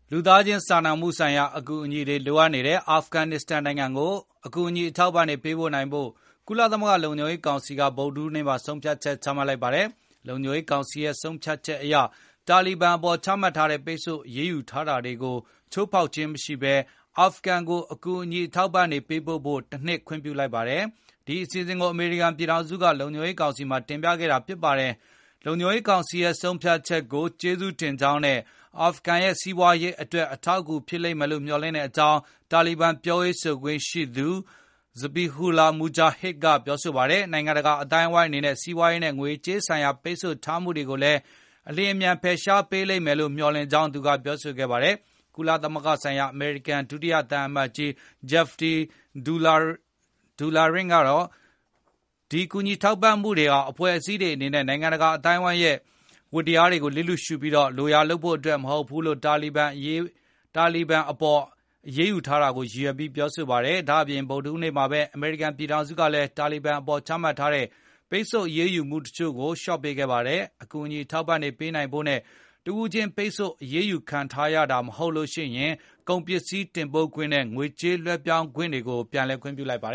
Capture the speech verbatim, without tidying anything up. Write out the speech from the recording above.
လူသားချင်းစာနာမှုဆိုင်ရာအကူအညီတွေလိုအပ်နေတဲ့အာဖဂန်နစ္စတန်နိုင်ငံကိုအကူအညီအထောက်ပံ့တွေပေးပို့နိုင်ဖို့ကုလသမဂ္ဂလုံခြုံရေးကောင်စီကဗုဒ္ဓဟူးနေ့မှာဆုံးဖြတ်ချက်ချမှတ်လိုက်ပါတယ်။လုံခြုံရေးကောင်စီရဲ့ဆုံးဖြတ်ချက်အရတာလီဘန်အပေါ်ချမှတ်ထားတဲ့ပိတ်ဆို့အရေးယူထားတာတွေကိုချိုးဖောက်ခြင်းမရှိဘဲအာဖဂန်ကိုအကူအညီအထောက်ပံ့တွေပေးပို့ဖို့တစ်နှစ်ခွင့်ပြုလိုက်ပါတယ်။ဒီအစီအစဉ်ကိုအမေရိကန်ပြည်ထောင်စုကလုံခြုံရေးကောင်စီမှာတင်ပြခဲ့တာဖြစ်ပါတယ်။လုံခြုံရေးကောင်စီရဲ့ဆုံးဖြတ်ချက်ကိုကျေးဇူးတင်ကြောင်းနဲ့အာဖဂန်ရဲ့စီးပွားရေးအတွက်အထောက်အကူဖြစ်လိမ့်မယ်လို့မျှော်လင့်တဲ့အကြောင်းတာလီဘန်ပြောရေးဆိုခွင့်ရှိသူဇဘီဟူလာမူဂျာဟစ်ကပြောဆိုပါတယ်။နိုင်ငံတကာအတိုင်းအဝိုင်းအနေနဲ့စီးပွားရေးနဲ့ငွေကြေးဆိုင်ရာပိတ်ဆို့ထားမှုတွေကိုလည်းအလျင်အမြန်ဖယ်ရှားပေးလိမ့်မယ်လို့မျှော်လင့်ကြောင်းသူကပြောဆိုခဲ့ပါတယ်။ကုလသမဂ္ဂဆိုင်ရာအမေရိကန်ဒုတိယသံအမတ်ကြီးဂျက်ဖ်တီဒူလာဒူလာရင်ကတော့ဒီကူညီထောက်ပံ့မှုတွေဟာအဖွဲ့အစည်းတွေအနေနဲ့နိုင်ငံတကာအတိုင်းအဝိုင်းရဲ့ဝတ္တရားတွေကိုလစ်လျူရှုပြီးတော့လိုရာလုပ်ဖို့အတွက်မဟုတ်ဘူးလို့တာလီဘန်အရေးတာလီဘန်အပေါ်အရေးယူထားတာကိုရည်ရွယ်ပြီးပြောဆိုပါတယ်။ဒါအပြင်ဗုဒ္ဓဟူးနေ့မှာပဲအမေရိကန်ပြည်ထောင်စုကလည်းတာလီဘန်အပေါ်ချမှတ်ထားတဲ့ပိတ်ဆို့အရေးယူမှုတချို့ကိုလျှော့ပေးခဲ့ပါတယ်။အကူအညီထောက်ပံ့တွေပေးနိုင်ဖို့နဲ့တဦးချင်းပိတ်ဆို့အရေးယူခံထားရတာမဟုတ်လို့ရှိရင်ကုန်ပစ္စည်းတင်ပို့ခွင့်နဲ့ငွေကြေးလွှဲပြောင်းခွင့်တွေကိုပြန်လည်ခွင့်ပြုလိုက်ပါတ